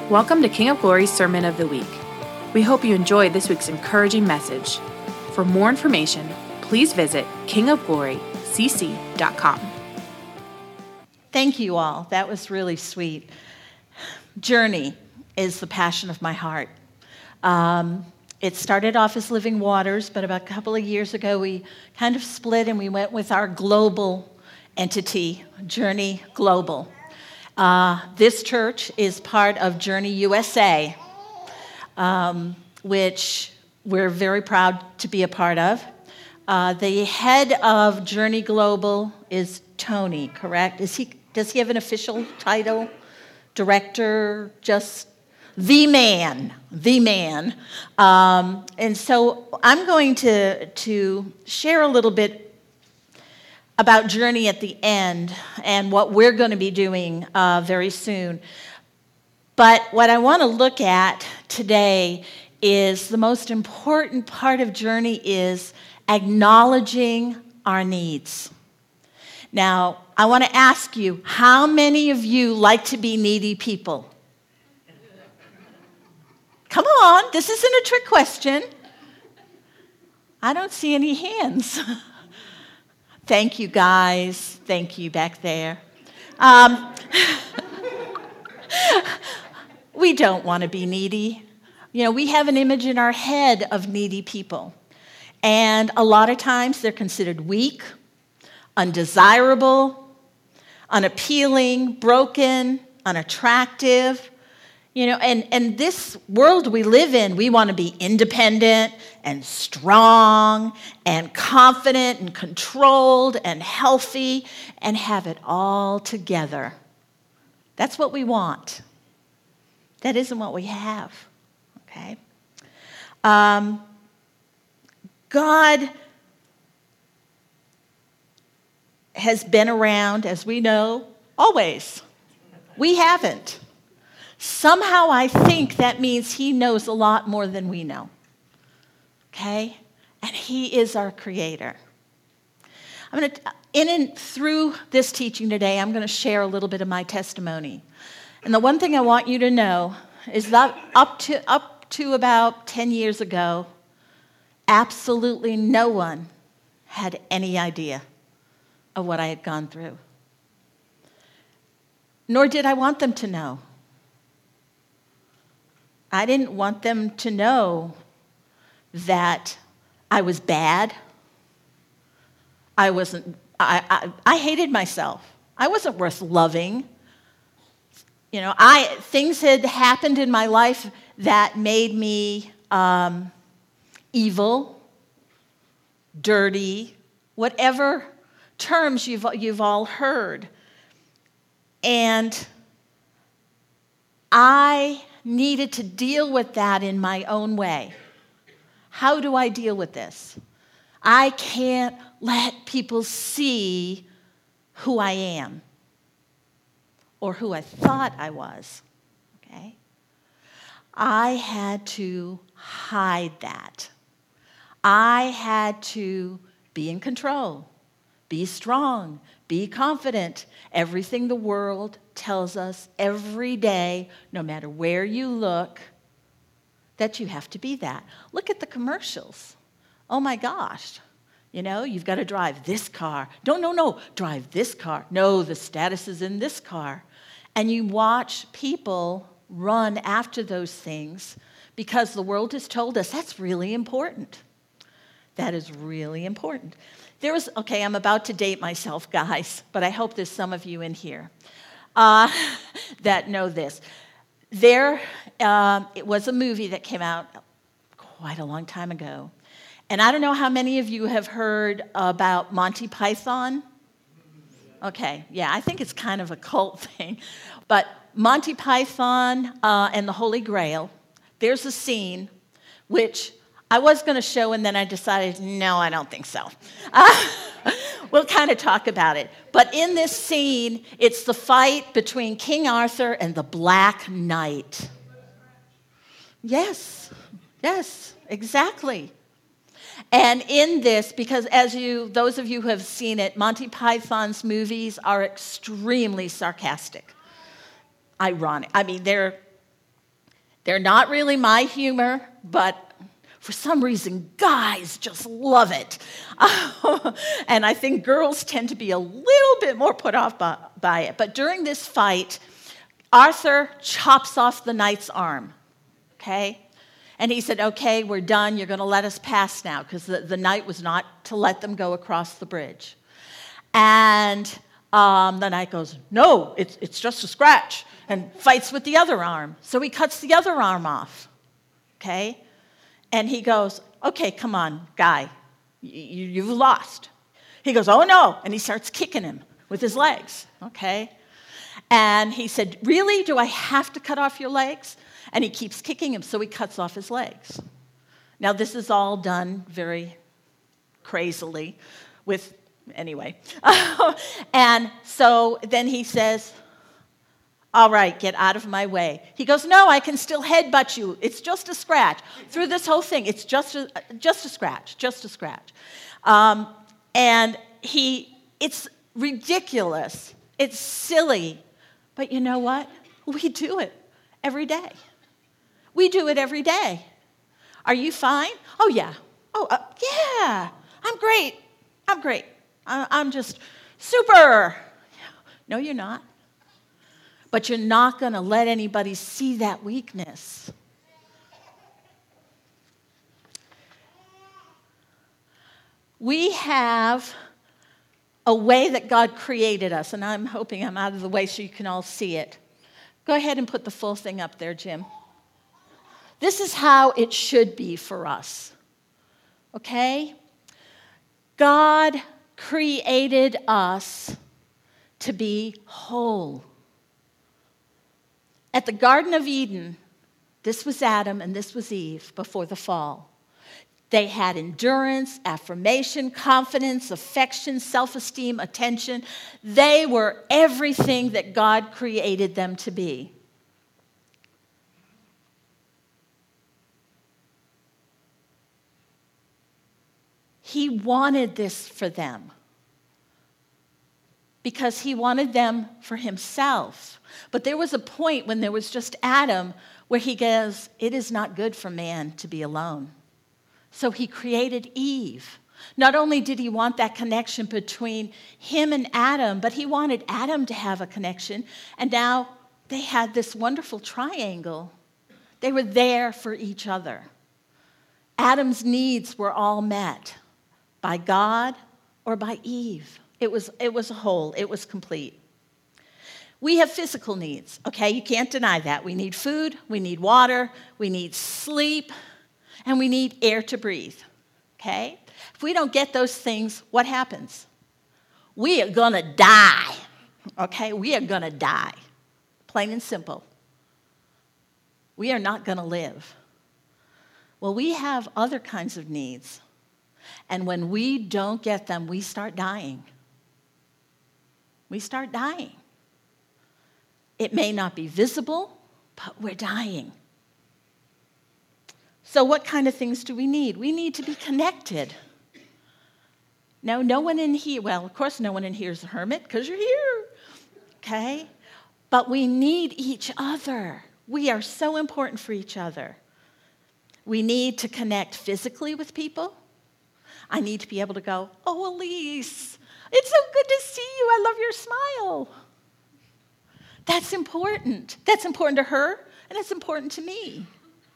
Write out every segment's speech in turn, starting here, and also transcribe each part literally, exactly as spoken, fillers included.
Welcome to King of Glory's Sermon of the Week. We hope you enjoyed this week's encouraging message. For more information, please visit king of glory c c dot com. Thank you all. That was really sweet. Journey is the passion of my heart. Um, it started off as Living Waters, but about a couple of years ago, we kind of split and we went with our global entity, Journey Global. Uh, this church is part of Journey U S A, um, which we're very proud to be a part of. Uh, the head of Journey Global is Tony, correct? Is he? Does he have an official title? Director? Just the man, the man. Um, and so I'm going to, to share a little bit about Journey at the end and what we're going to be doing uh, very soon. But what I want to look at today is the most important part of Journey is acknowledging our needs. Now, I want to ask you, how many of you like to be needy people? Come on, this isn't a trick question. I don't see any hands. Thank you, guys. Thank you back there. Um, we don't want to be needy. You know, we have an image in our head of needy people. And a lot of times they're considered weak, undesirable, unappealing, broken, unattractive. You know, and, and this world we live in, we want to be independent and strong and confident and controlled and healthy and have it all together. That's what we want. That isn't what we have, okay? Um, God has been around, as we know, always. We haven't. Somehow I think that means he knows a lot more than we know, okay? And he is our creator. I'm going to, in and through this teaching today, I'm going to share a little bit of my testimony. And the one thing I want you to know is that up to, up to about ten years ago, absolutely no one had any idea of what I had gone through. Nor did I want them to know. I didn't want them to know that I was bad. I wasn't, I, I, I hated myself. I wasn't worth loving. You know, I things had happened in my life that made me um, evil, dirty, whatever terms you've, you've all heard. And I needed to deal with that in my own way. How do I deal with this? I can't let people see who I am or who I thought I was, okay? I had to hide that. I had to be in control, be strong, be confident. Everything the world tells us every day, no matter where you look, that you have to be that. Look at the commercials. Oh my gosh. You know, you've got to drive this car. No, no, no, drive this car. No, the status is in this car. And you watch people run after those things because the world has told us that's really important. That is really important. There was, okay, I'm about to date myself, guys, but I hope there's some of you in here uh, that know this. There um, it was a movie that came out quite a long time ago. And I don't know how many of you have heard about Monty Python. Okay, yeah, I think it's kind of a cult thing. But Monty Python uh, and the Holy Grail, there's a scene which I was going to show, and then I decided, no, I don't think so. Uh, we'll kind of talk about it. But in this scene, it's the fight between King Arthur and the Black Knight. Yes, yes, exactly. And in this, because as you, those of you who have seen it, Monty Python's movies are extremely sarcastic, ironic. I mean, they're They're not really my humor, but for some reason, guys just love it. And I think girls tend to be a little bit more put off by, by it. But during this fight, Arthur chops off the knight's arm, okay? And he said, okay, we're done. You're going to let us pass now, because the, the knight was not to let them go across the bridge. And um, the knight goes, no, it's, it's just a scratch, and fights with the other arm. So he cuts the other arm off, okay? And he goes, okay, come on, guy, you, you've lost. He goes, oh, no, and he starts kicking him with his legs, okay? And he said, really, do I have to cut off your legs? And he keeps kicking him, so he cuts off his legs. Now, this is all done very crazily with, anyway. And so then he says, all right, get out of my way. He goes, no, I can still headbutt you. It's just a scratch. Through this whole thing, it's just a, just a scratch, just a scratch. Um, and he, it's ridiculous. It's silly. But you know what? We do it every day. We do it every day. Are you fine? Oh, yeah. Oh, uh, yeah. I'm great. I'm great. I, I'm just super. No, you're not. But you're not going to let anybody see that weakness. We have a way that God created us, and I'm hoping I'm out of the way so you can all see it. Go ahead and put the full thing up there, Jim. This is how it should be for us, okay? God created us to be whole. At the Garden of Eden, this was Adam and this was Eve before the fall. They had endurance, affirmation, confidence, affection, self-esteem, attention. They were everything that God created them to be. He wanted this for them because he wanted them for himself. But there was a point when there was just Adam where he goes, it is not good for man to be alone. So he created Eve. Not only did he want that connection between him and Adam, but he wanted Adam to have a connection. And now they had this wonderful triangle. They were there for each other. Adam's needs were all met by God or by Eve. It was, it was a whole. It was complete. We have physical needs, okay? You can't deny that. We need food, we need water, we need sleep, and we need air to breathe, okay? If we don't get those things, what happens? We are going to die, okay? We are going to die, plain and simple. We are not going to live. Well, we have other kinds of needs, and when we don't get them, we start dying. We start dying. It may not be visible, but we're dying. So what kind of things do we need? We need to be connected. Now, no one in here, well, of course no one in here is a hermit because you're here, okay? But we need each other. We are so important for each other. We need to connect physically with people. I need to be able to go, oh, Elise, it's so good to see you. I love your smile. That's important. That's important to her, and it's important to me.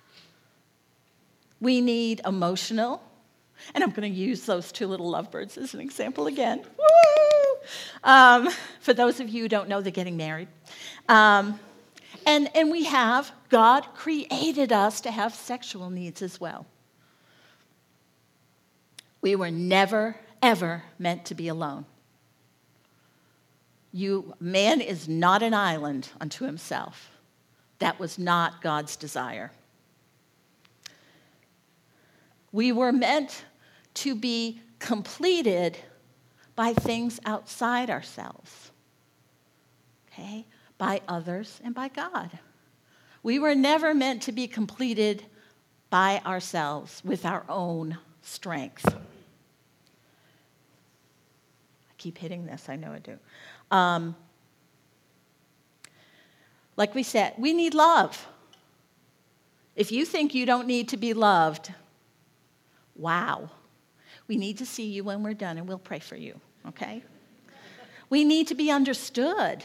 We need emotional, and I'm going to use those two little lovebirds as an example again. Woo! Um, for those of you who don't know, they're getting married. Um, and, and we have, God created us to have sexual needs as well. We were never, ever meant to be alone. You, man is not an island unto himself. That was not God's desire. We were meant to be completed by things outside ourselves, okay? By others and by God. We were never meant to be completed by ourselves with our own strength. I keep hitting this, I know I do. Um, like we said, we need love. If you think you don't need to be loved, wow. We need to see you when we're done, and we'll pray for you, okay? We need to be understood.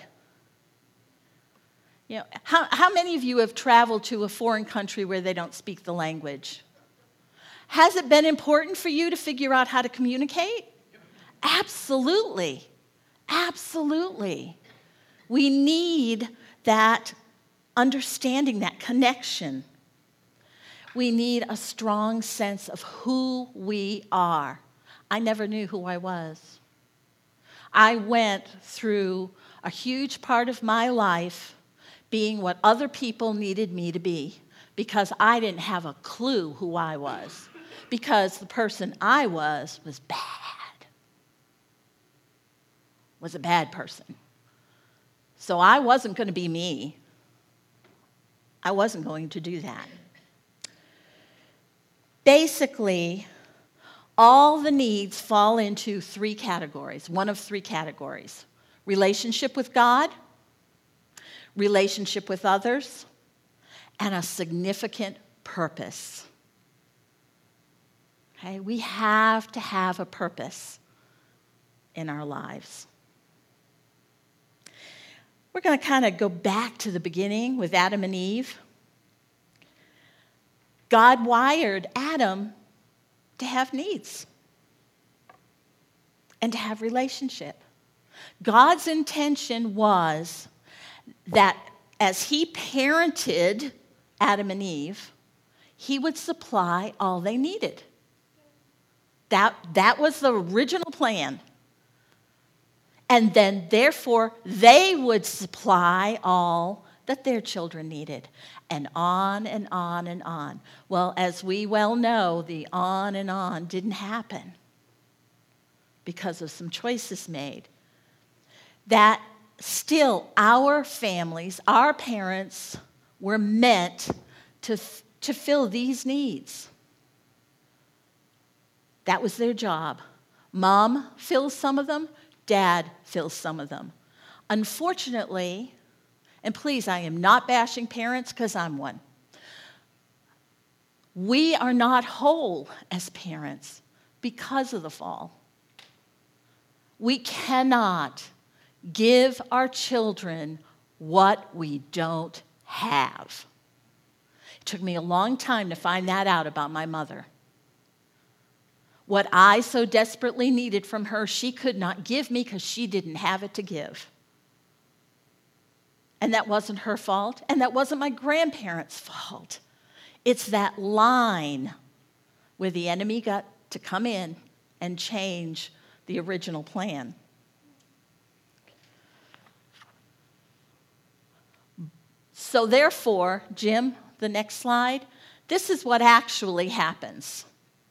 You know, how, how many of you have traveled to a foreign country where they don't speak the language? Has it been important for you to figure out how to communicate? Absolutely. Absolutely. We need that understanding, that connection. We need a strong sense of who we are. I never knew who I was. I went through a huge part of my life being what other people needed me to be because I didn't have a clue who I was, because the person I was was bad, was a bad person. So I wasn't going to be me. I wasn't going to do that. Basically, all the needs fall into three categories, one of three categories: relationship with God, relationship with others, and a significant purpose. Okay, we have to have a purpose in our lives. We're going to kind of go back to the beginning with Adam and Eve. God wired Adam to have needs and to have relationship. God's intention was that as he parented Adam and Eve, he would supply all they needed. That, that was the original plan. And then, therefore, they would supply all that their children needed. And on and on and on. Well, as we well know, the on and on didn't happen because of some choices made. That still, our families, our parents were meant to, to fill these needs. That was their job. Mom fills some of them. Dad fills some of them. Unfortunately, and please, I am not bashing parents because I'm one. We are not whole as parents because of the fall. We cannot give our children what we don't have. It took me a long time to find that out about my mother. What I so desperately needed from her, she could not give me because she didn't have it to give. And that wasn't her fault, and that wasn't my grandparents' fault. It's that line where the enemy got to come in and change the original plan. So therefore, Jim, the next slide, this is what actually happens.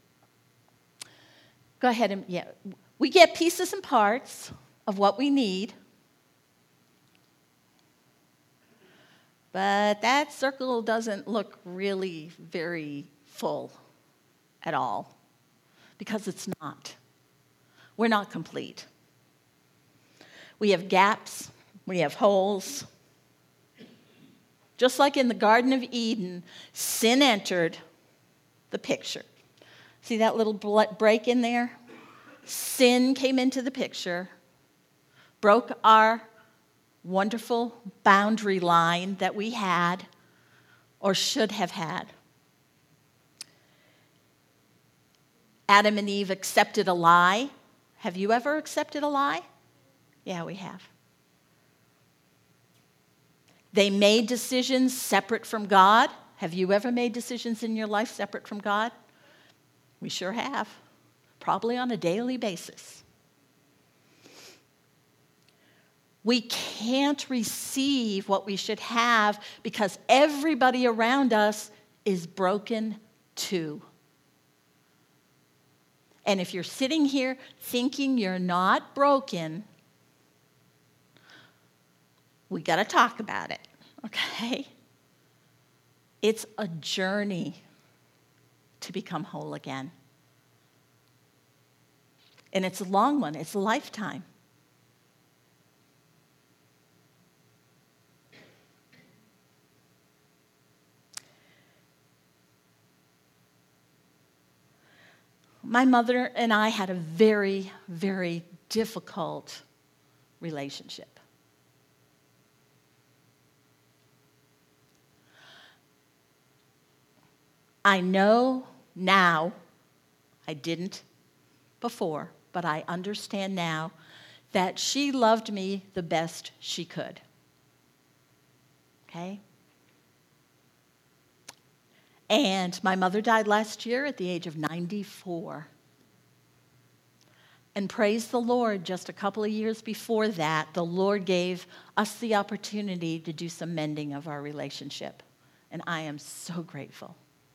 Go ahead and, yeah. We get pieces and parts of what we need. But that circle doesn't look really very full at all because it's not. We're not complete. We have gaps. We have holes. Just like in the Garden of Eden, sin entered the picture. See that little break in there? Sin came into the picture, broke our wonderful boundary line that we had or should have had. Adam and Eve accepted a lie. Have you ever accepted a lie? Yeah, we have. They made decisions separate from God. Have you ever made decisions in your life separate from God? We sure have, probably on a daily basis. We can't receive what we should have because everybody around us is broken too. And if you're sitting here thinking you're not broken, we got to talk about it, okay? It's a journey to become whole again. And it's a long one. It's a lifetime. my mother and I had a very, very difficult relationship. I know now, I didn't before, but I understand now that she loved me the best she could. Okay? And my mother died last year at the age of ninety-four. And praise the Lord, just a couple of years before that, the Lord gave us the opportunity to do some mending of our relationship. And I am so grateful.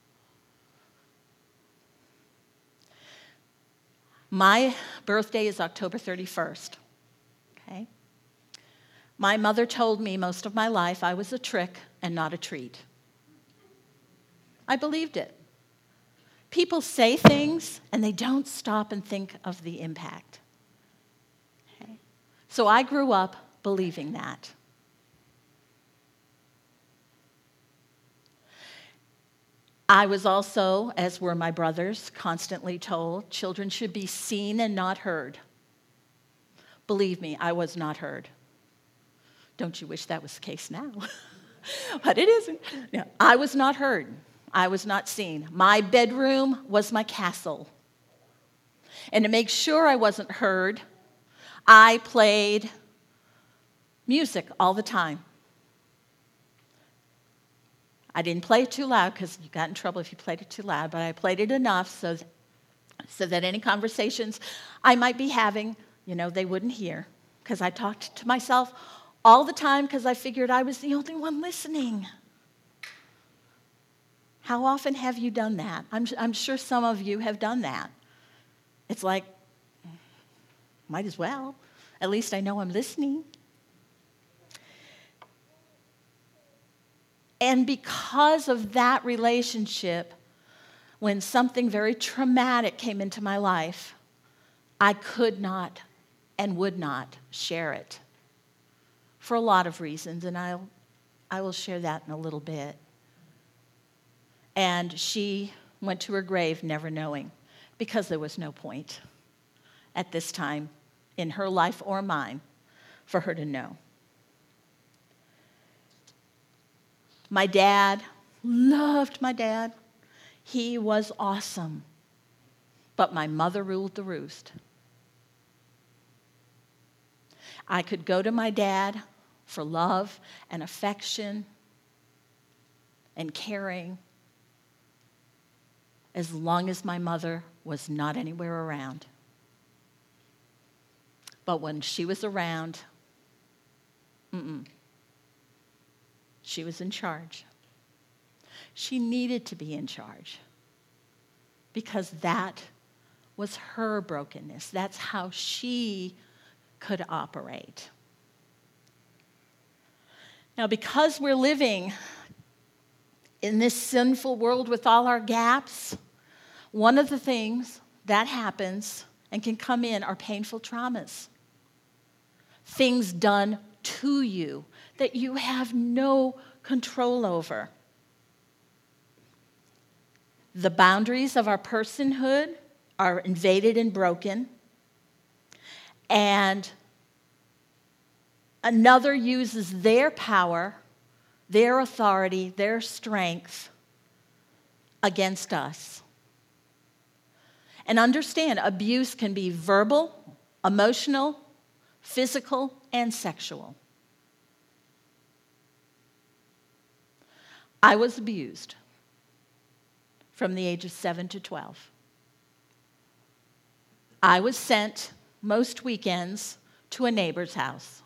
My birthday is October thirty-first. Okay? My mother told me most of my life I was a trick and not a treat. I believed it. People say things and they don't stop and think of the impact. Okay? So I grew up believing that. I was also, as were my brothers, constantly told children should be seen and not heard. Believe me, I was not heard. Don't you wish that was the case now? But it isn't. No, I was not heard. I was not seen. My bedroom was my castle. And to make sure I wasn't heard, I played music all the time. I didn't play it too loud because you got in trouble if you played it too loud, but I played it enough so, so that any conversations I might be having, you know, they wouldn't hear, because I talked to myself all the time because I figured I was the only one listening. How often have you done that? I'm, I'm sure some of you have done that. It's like, might as well. At least I know I'm listening. And because of that relationship, when something very traumatic came into my life, I could not and would not share it for a lot of reasons, and I'll, I will share that in a little bit. And she went to her grave never knowing, because there was no point at this time in her life or mine for her to know. My dad, loved my dad. He was awesome. But my mother ruled the roost. I could go to my dad for love and affection and caring as long as my mother was not anywhere around. But when she was around, mm-mm. She was in charge. She needed to be in charge because that was her brokenness. That's how she could operate. Now, because we're living in this sinful world with all our gaps, one of the things that happens and can come in are painful traumas. Things done to you that you have no control over. The boundaries of our personhood are invaded and broken, and another uses their power, their authority, their strength against us. And understand, abuse can be verbal, emotional, physical, and sexual. I was abused from the age of seven to twelve. I was sent most weekends to a neighbor's house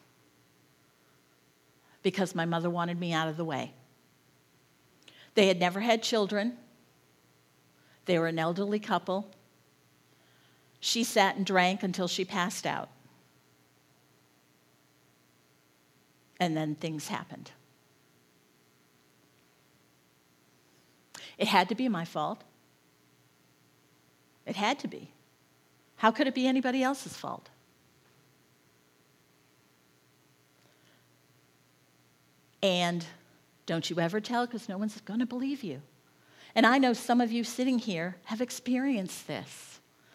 because my mother wanted me out of the way. They had never had children. They were an elderly couple. She sat and drank until she passed out. And then things happened. It had to be my fault. It had to be. How could it be anybody else's fault? And don't you ever tell, because no one's going to believe you. And I know some of you sitting here have experienced this.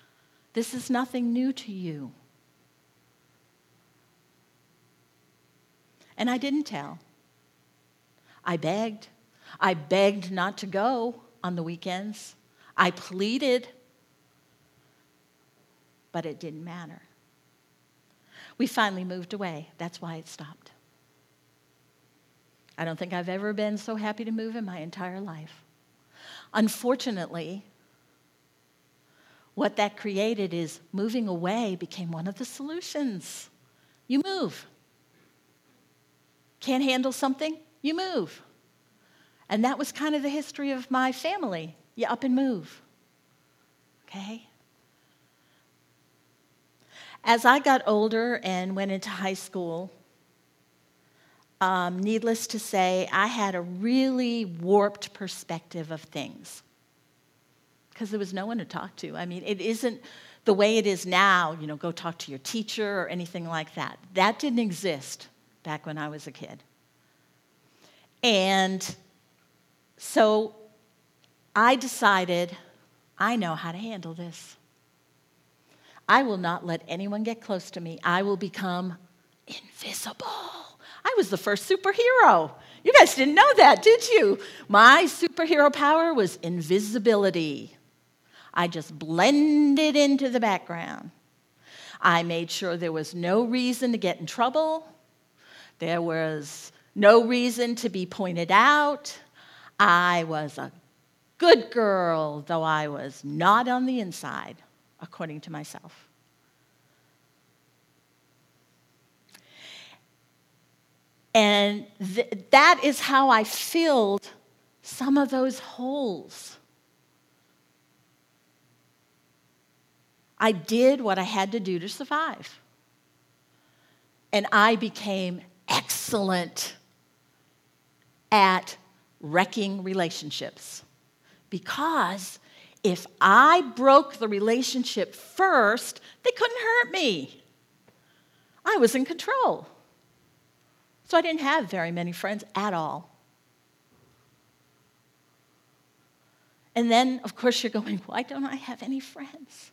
This is nothing new to you. And I didn't tell. I begged. I begged not to go on the weekends. I pleaded. But it didn't matter. We finally moved away. That's why it stopped. I don't think I've ever been so happy to move in my entire life. Unfortunately, what that created is moving away became one of the solutions. You move. Can't handle something? You move. And that was kind of the history of my family. You up and move. Okay? As I got older and went into high school, um, needless to say, I had a really warped perspective of things because there was no one to talk to. I mean, it isn't the way it is now, you know, go talk to your teacher or anything like that. That didn't exist back when I was a kid. And so I decided, I know how to handle this. I will not let anyone get close to me. I will become invisible. I was the first superhero. You guys didn't know that, did you? My superhero power was invisibility. I just blended into the background. I made sure there was no reason to get in trouble. There was no reason to be pointed out. I was a good girl, though I was not on the inside, according to myself. And th- that is how I filled some of those holes. I did what I had to do to survive. And I became excellent at wrecking relationships. Because if I broke the relationship first, they couldn't hurt me. I was in control. So I didn't have very many friends at all. And then, of course, you're going, why don't I have any friends?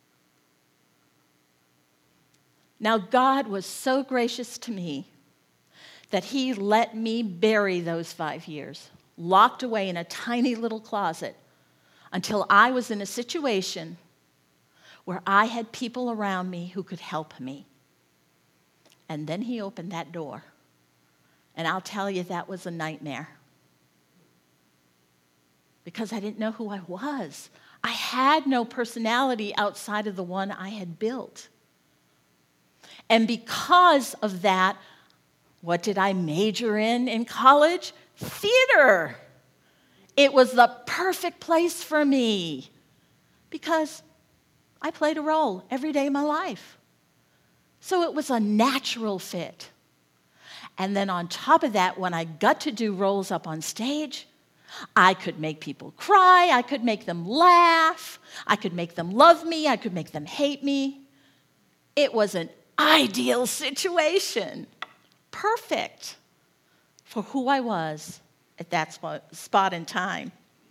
Now, God was so gracious to me that he let me bury those five years, locked away in a tiny little closet, until I was in a situation where I had people around me who could help me. And then he opened that door. And I'll tell you, that was a nightmare. Because I didn't know who I was. I had no personality outside of the one I had built. And because of that, what did I major in in college? Theater. It was the perfect place for me because I played a role every day of my life. So it was a natural fit. And then on top of that, when I got to do roles up on stage, I could make people cry, I could make them laugh, I could make them love me, I could make them hate me. It was an ideal situation. Perfect for who I was at that spot, spot in time.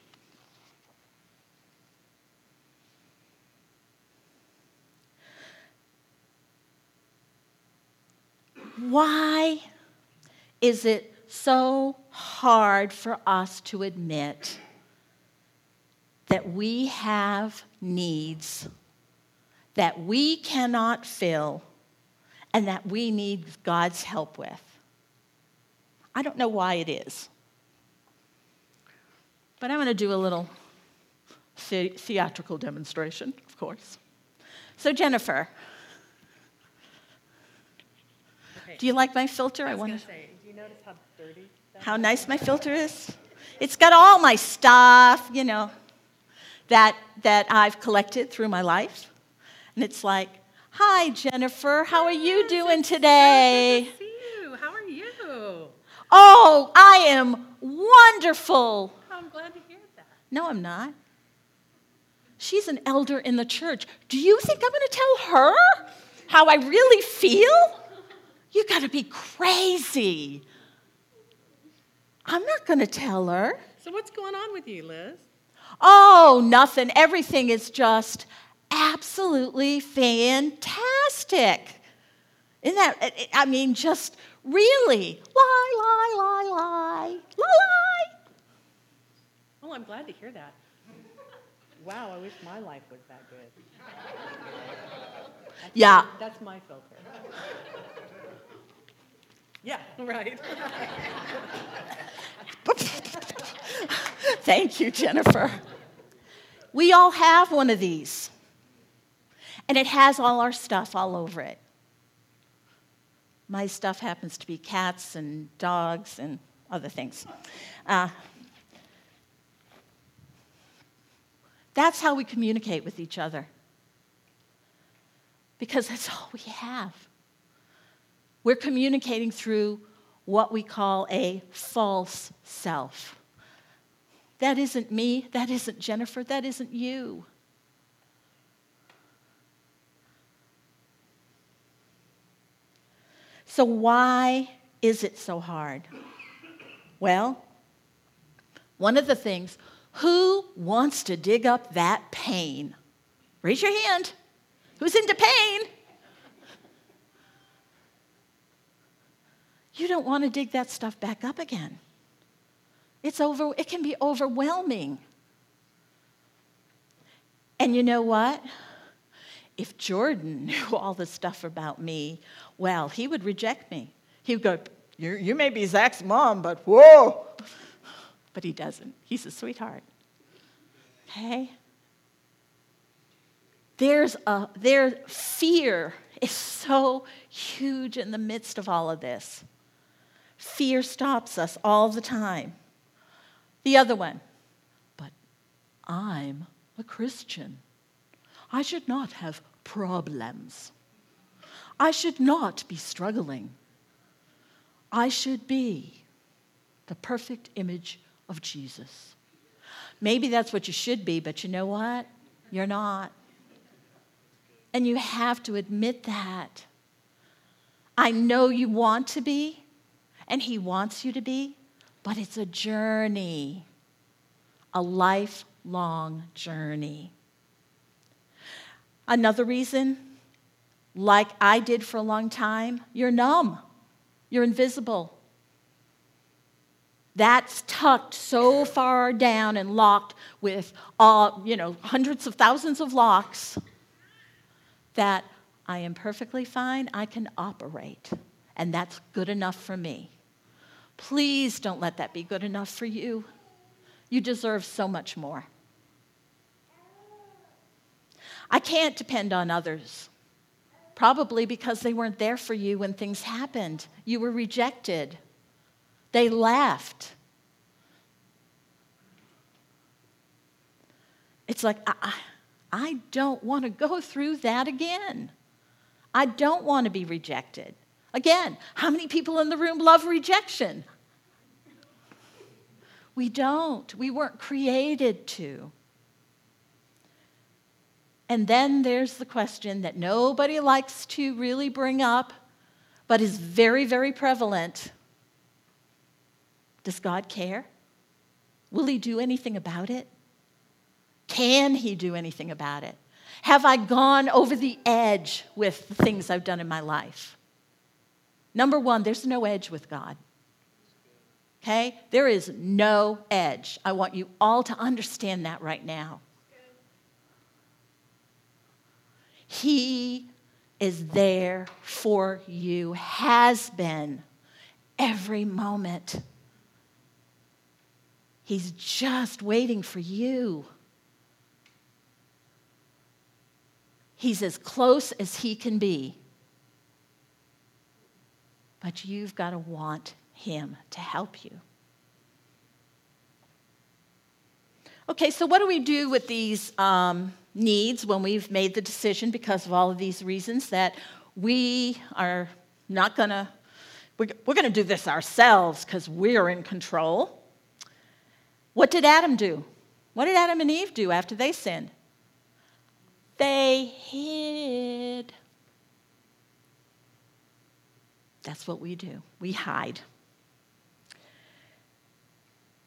Why is it so hard for us to admit that we have needs that we cannot fill and that we need God's help with? I don't know why it is. But I'm going to do a little the- theatrical demonstration, of course. So, Jennifer, Okay. do you like my filter? I was want going to say, do you notice how dirty that how nice my filter is. It's got all my stuff, you know, that that I've collected through my life. And it's like, hi, Jennifer, how are you Yes, doing it's so today? good to see you. How are you? Oh, I am wonderful. Oh, I'm glad to hear that. No, I'm not. She's an elder in the church. Do you think I'm going to tell her how I really feel? You got to be crazy. I'm not going to tell her. So what's going on with you, Liz? Oh, nothing. Everything is just absolutely fantastic. Isn't that, I mean, just really, lie, lie, lie, lie, lie, lie. Oh, I'm glad to hear that. Wow, I wish my life was that good. That's Yeah. My, that's my filter. Yeah, right. Thank you, Jennifer. We all have one of these. And it has all our stuff all over it. My stuff happens to be cats and dogs and other things. Uh, that's how we communicate with each other. Because that's all we have. We're communicating through what we call a false self. That isn't me, that isn't Jennifer, that isn't you. So why is it so hard? Well, one of the things, who wants to dig up that pain? Raise your hand. Who's into pain? You don't want to dig that stuff back up again. It's over, it can be overwhelming. And you know what? If Jordan knew all the stuff about me, well, he would reject me. He would go, you, you may be Zach's mom, but whoa. But he doesn't. He's a sweetheart. Okay? There's a, there, fear is so huge in the midst of all of this. Fear stops us all the time. The other one, but I'm a Christian. I should not have problems. I should not be struggling. I should be the perfect image of Jesus. Maybe that's what you should be, but you know what? You're not. And you have to admit that. I know you want to be, and He wants you to be, but it's a journey, a lifelong journey. Another reason, like I did for a long time, you're numb. You're invisible. That's tucked so far down and locked with all, you know, hundreds of thousands of locks that I am perfectly fine. I can operate, and that's good enough for me. Please don't let that be good enough for you. You deserve so much more. I can't depend on others, probably because they weren't there for you when things happened. You were rejected. They left. It's like, I, I don't want to go through that again. I don't want to be rejected. Again, how many people in the room love rejection? We don't. We weren't created to. And then there's the question that nobody likes to really bring up, but is very, very prevalent. Does God care? Will He do anything about it? Can He do anything about it? Have I gone over the edge with the things I've done in my life? Number one, there's no edge with God. Okay? There is no edge. I want you all to understand that right now. He is there for you, has been every moment. He's just waiting for you. He's as close as He can be. But you've got to want Him to help you. Okay, so what do we do with these um, needs when we've made the decision because of all of these reasons that we are not going to, we're, we're going to do this ourselves because we're in control? What did Adam do? What did Adam and Eve do after they sinned? They hid. That's what we do. We hide.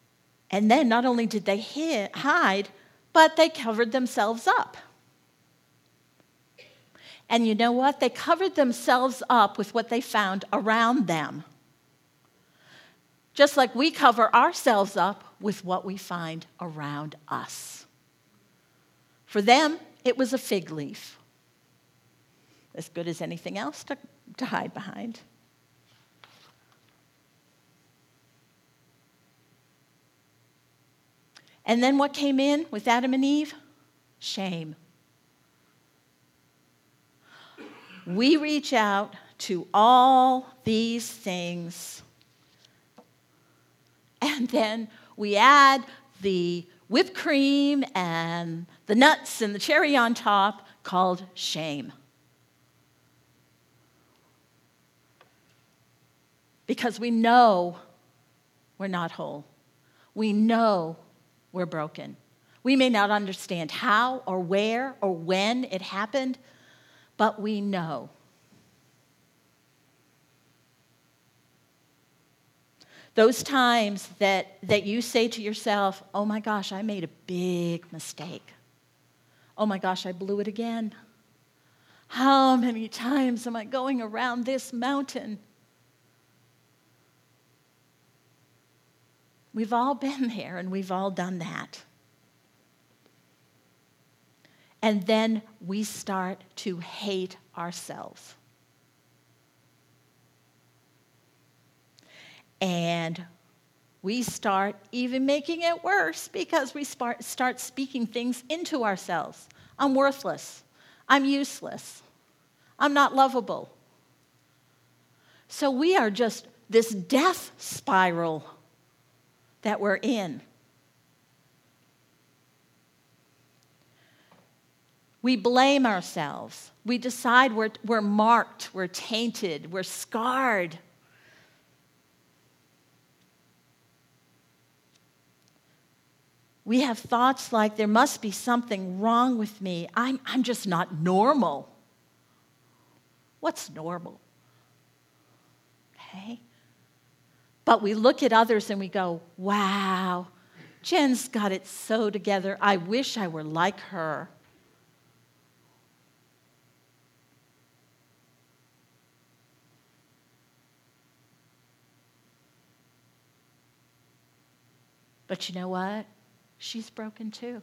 And then not only did they hide, but they covered themselves up. And you know what? They covered themselves up with what they found around them. Just like we cover ourselves up with what we find around us. For them, it was a fig leaf. As good as anything else to, to hide behind. And then what came in with Adam and Eve? Shame. We reach out to all these things, and then we add the whipped cream and the nuts and the cherry on top called shame. Because we know we're not whole. We know we're broken. We may not understand how or where or when it happened, but we know. Those times that, that you say to yourself, oh my gosh, I made a big mistake. Oh my gosh, I blew it again. How many times am I going around this mountain? We've all been there and we've all done that. And then we start to hate ourselves. And we start even making it worse because we start, start speaking things into ourselves. I'm worthless. I'm useless. I'm not lovable. So we are just this death spiral that we're in. We blame ourselves. We decide we're, we're marked, we're tainted, we're scarred. We have thoughts like, there must be something wrong with me. I'm, I'm just not normal. What's normal? Okay? But we look at others and we go, wow, Jen's got it so together. I wish I were like her. But you know what? She's broken too.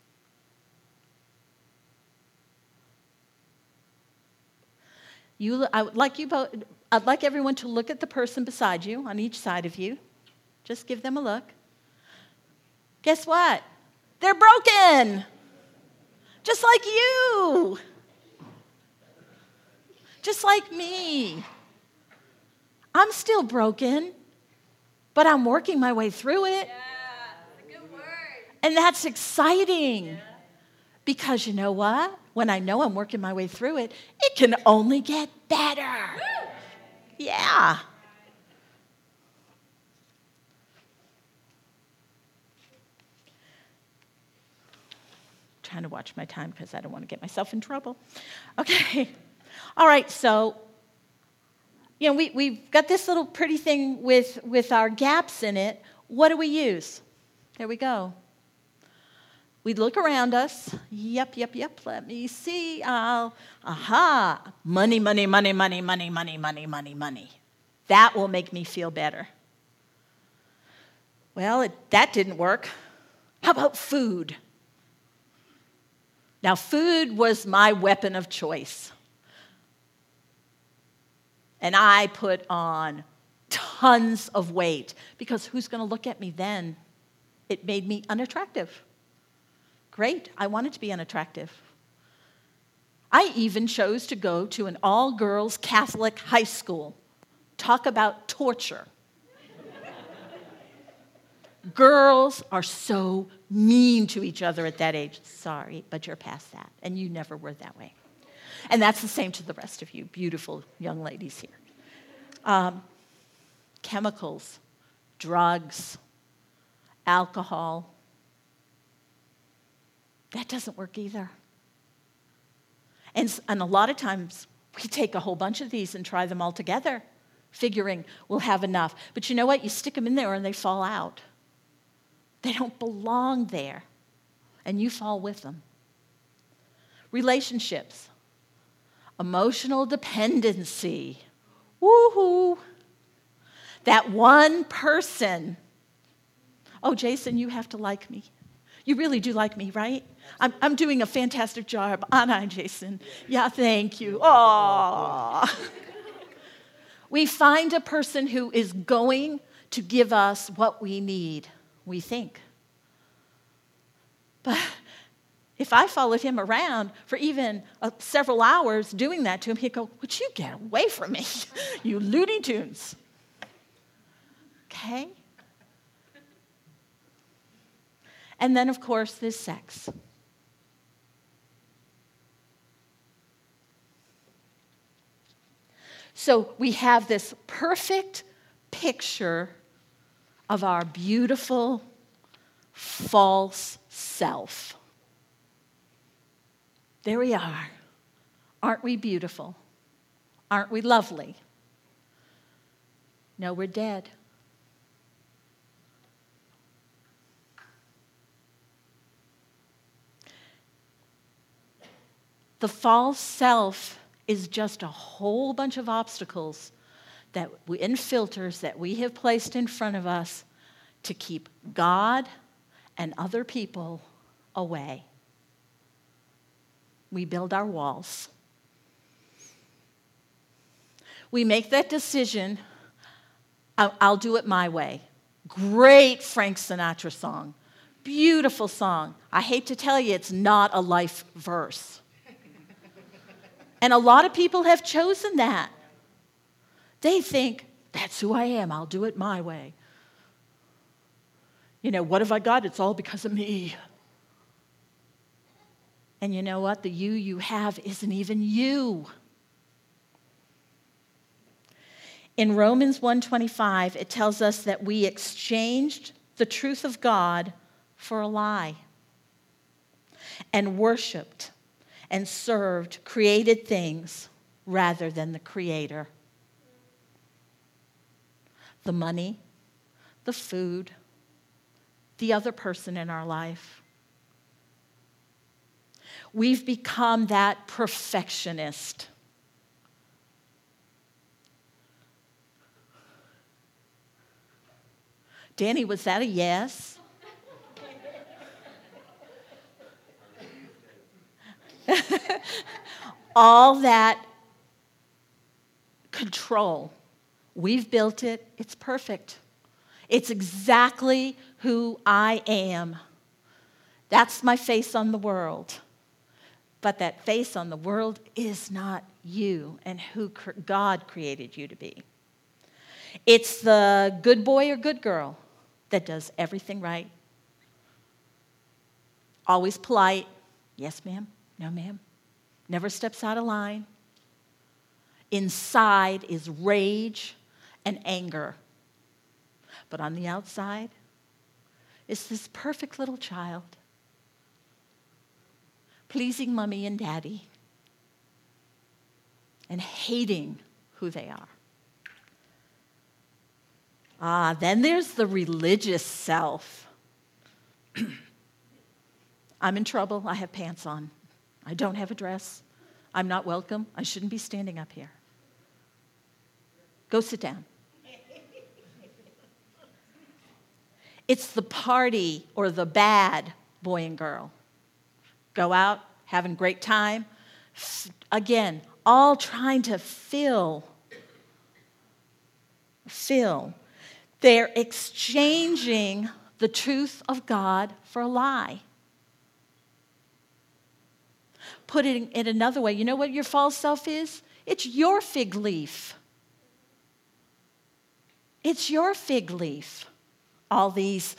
You, I would like you both, I'd like everyone to look at the person beside you, on each side of you. Just give them a look. Guess what? They're broken. Just like you. Just like me. I'm still broken, but I'm working my way through it. Yeah, that's a good word. And that's exciting. Yeah. Because you know what? When I know I'm working my way through it, it can only get better. Woo! Yeah. Trying to watch my time because I don't want to get myself in trouble. Okay. All right, so you know, we, we've got this little pretty thing with, with our gaps in it. What do we use? There we go. We look around us. Yep, yep, yep. Let me see. Uh, aha. Money, money, money, money, money, money, money, money, money. That will make me feel better. Well, it, that didn't work. How about food? Now, food was my weapon of choice. And I put on tons of weight because who's going to look at me then? It made me unattractive. Great, I wanted to be unattractive. I even chose to go to an all-girls Catholic high school. Talk about torture. Girls are so mean to each other at that age. Sorry, but you're past that, and you never were that way. And that's the same to the rest of you beautiful young ladies here. Um, chemicals, drugs, alcohol. That doesn't work either. And, and a lot of times, we take a whole bunch of these and try them all together, figuring we'll have enough. But you know what? You stick them in there and they fall out. They don't belong there. And you fall with them. Relationships. Emotional dependency. Woohoo! That one person. Oh, Jason, you have to like me. You really do like me, right? I'm, I'm doing a fantastic job, aren't I, Jason? Yeah, thank you. Aww. We find a person who is going to give us what we need, we think. But if I followed him around for even uh, several hours doing that to him, he'd go, would you get away from me, you Looney Tunes? Okay? And then, of course, there's sex. So we have this perfect picture of our beautiful, false self. There we are. Aren't we beautiful? Aren't we lovely? No, we're dead. The false self is just a whole bunch of obstacles that we, and filters that we have placed in front of us to keep God and other people away. We build our walls. We make that decision, I'll, I'll do it my way. Great Frank Sinatra song. Beautiful song. I hate to tell you, it's not a life verse. And a lot of people have chosen that. They think, that's who I am, I'll do it my way. You know, what have I got? It's all because of me. And you know what? The you you have isn't even you. In Romans one twenty-five, it tells us that we exchanged the truth of God for a lie and worshiped and served created things rather than the Creator. The money, the food, the other person in our life. We've become that perfectionist. Danny, was that a yes? All that control, we've built it, it's perfect. It's exactly who I am. That's my face on the world. But that face on the world is not you and who God created you to be. It's the good boy or good girl that does everything right. Always polite. Yes, ma'am. No, ma'am. Never steps out of line. Inside is rage and anger. But on the outside is this perfect little child, pleasing mommy and daddy, and hating who they are. Ah, then there's the religious self. I'm in trouble. I have pants on. I don't have a dress. I'm not welcome. I shouldn't be standing up here. Go sit down. It's the party or the bad boy and girl. Go out, having a great time. Again, all trying to fill. Fill. They're exchanging the truth of God for a lie. Putting it another way, you know what your false self is? It's your fig leaf. It's your fig leaf. All these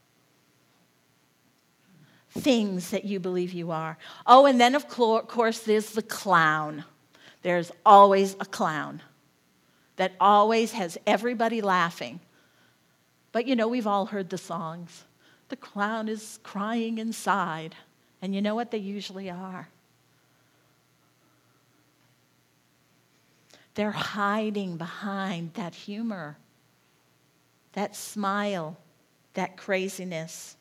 things that you believe you are. Oh, and then of course there's the clown. There's always a clown that always has everybody laughing. But you know, we've all heard the songs. The clown is crying inside. And you know what they usually are? They're hiding behind that humor, that smile, that craziness.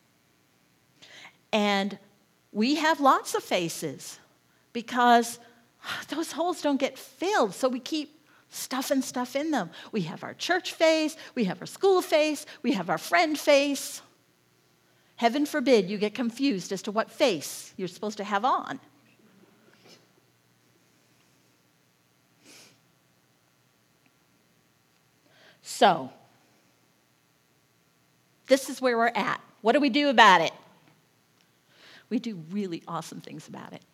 And we have lots of faces because those holes don't get filled, so we keep stuffing stuff in them. We have our church face, we have our school face, we have our friend face. Heaven forbid you get confused as to what face you're supposed to have on. So, this is where we're at. What do we do about it? We do really awesome things about it.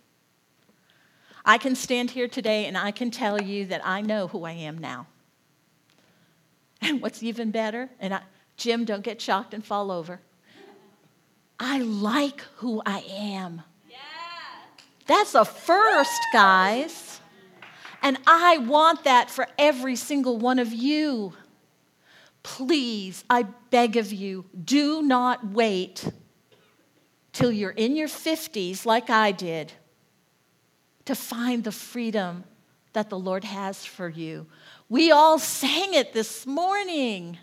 I can stand here today and I can tell you that I know who I am now. And what's even better, and I, Jim, don't get shocked and fall over. I like who I am. Yeah. That's a first, guys. And I want that for every single one of you. Please, I beg of you, do not wait till you're in your fifties like I did to find the freedom that the Lord has for you. We all sang it this morning.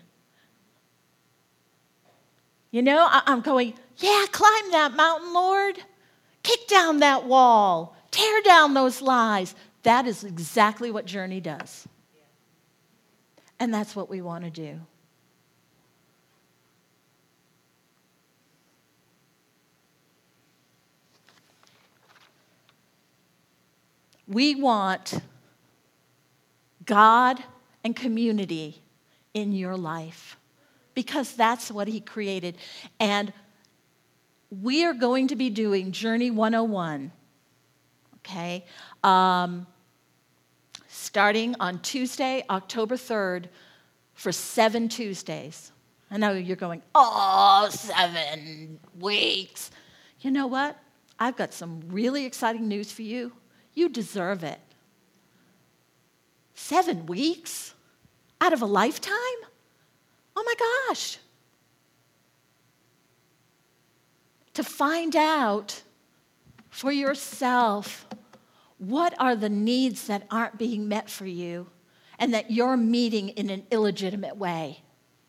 You know, I'm going, yeah, climb that mountain, Lord. Kick down that wall. Tear down those lies. That is exactly what Journey does. And that's what we want to do. We want God and community in your life because that's what He created. And we are going to be doing Journey one oh one, okay? Um, starting on Tuesday, October third, for seven Tuesdays. I know you're going, oh, seven weeks. You know what? I've got some really exciting news for you. You deserve it. Seven weeks out of a lifetime? Oh my gosh. To find out for yourself what are the needs that aren't being met for you and that you're meeting in an illegitimate way.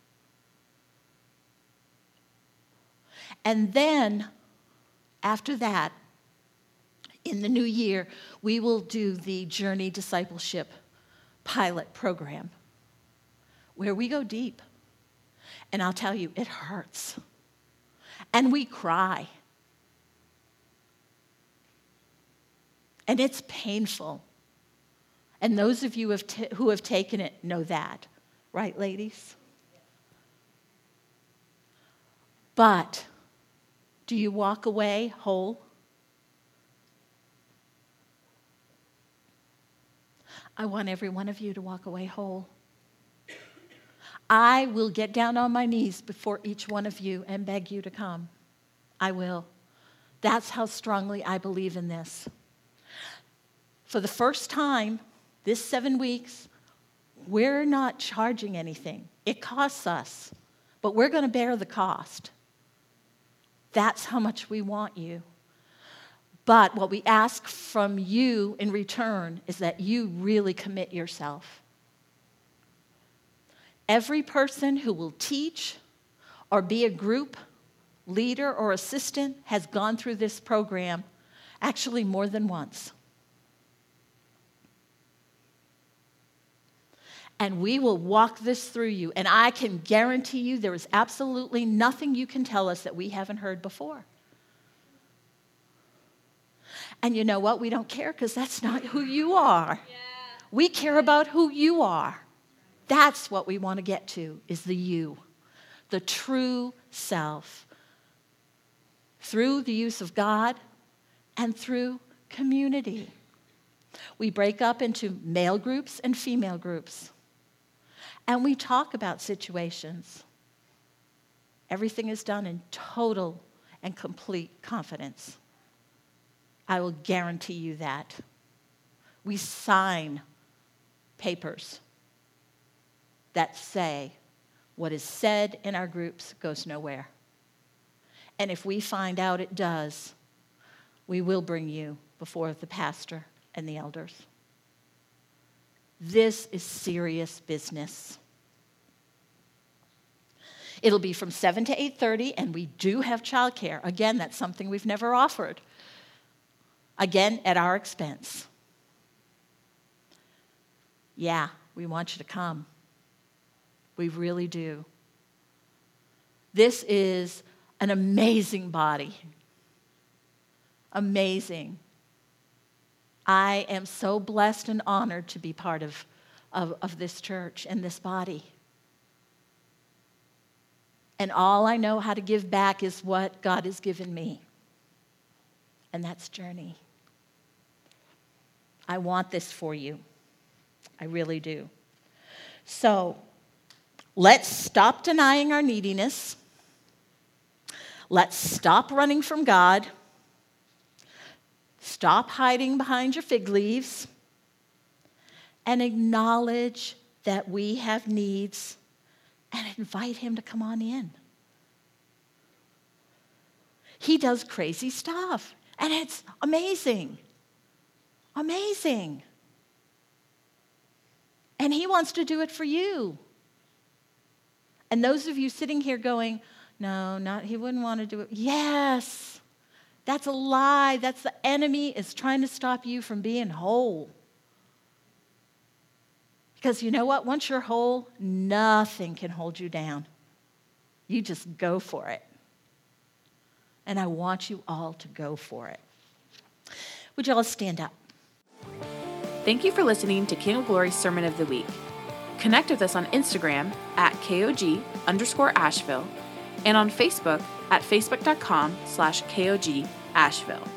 And then, after that, in the new year, we will do the Journey Discipleship Pilot Program, where we go deep. And I'll tell you, it hurts. And we cry. And it's painful. And those of you who have, t- who have taken it know that. Right, ladies? But do you walk away whole? I want every one of you to walk away whole. I will get down on my knees before each one of you and beg you to come. I will. That's how strongly I believe in this. For the first time, this seven weeks, we're not charging anything. It costs us, but we're going to bear the cost. That's how much we want you. But what we ask from you in return is that you really commit yourself. Every person who will teach or be a group leader or assistant has gone through this program actually more than once. And we will walk this through you. And I can guarantee you there is absolutely nothing you can tell us that we haven't heard before. And you know what? We don't care because that's not who you are. Yeah. We care about who you are. That's what we want to get to, is the you, the true self, through the use of God and through community. We break up into male groups and female groups. And we talk about situations. Everything is done in total and complete confidence. I will guarantee you that. We sign papers that say what is said in our groups goes nowhere. And if we find out it does, we will bring you before the pastor and the elders. This is serious business. It'll be from seven to eight thirty, and we do have childcare. Again, that's something we've never offered. Again, at our expense. yeah, we want you to come. We really do. This is an amazing body. Amazing. I am so blessed and honored to be part of, of, of this church and this body. And all I know how to give back is what God has given me. And that's journey. I want this for you. I really do. So, let's stop denying our neediness. Let's stop running from God. Stop hiding behind your fig leaves. And acknowledge that we have needs and invite him to come on in. He does crazy stuff, and it's amazing. Amazing. And he wants to do it for you. And those of you sitting here going, no, not he wouldn't want to do it. Yes. That's a lie. That's the enemy is trying to stop you from being whole. Because you know what? Once you're whole, nothing can hold you down. You just go for it. And I want you all to go for it. Would you all stand up? Thank you for listening to King of Glory's Sermon of the Week. Connect with us on Instagram at KOG underscore Asheville and on Facebook at facebook.com slash KOG Asheville.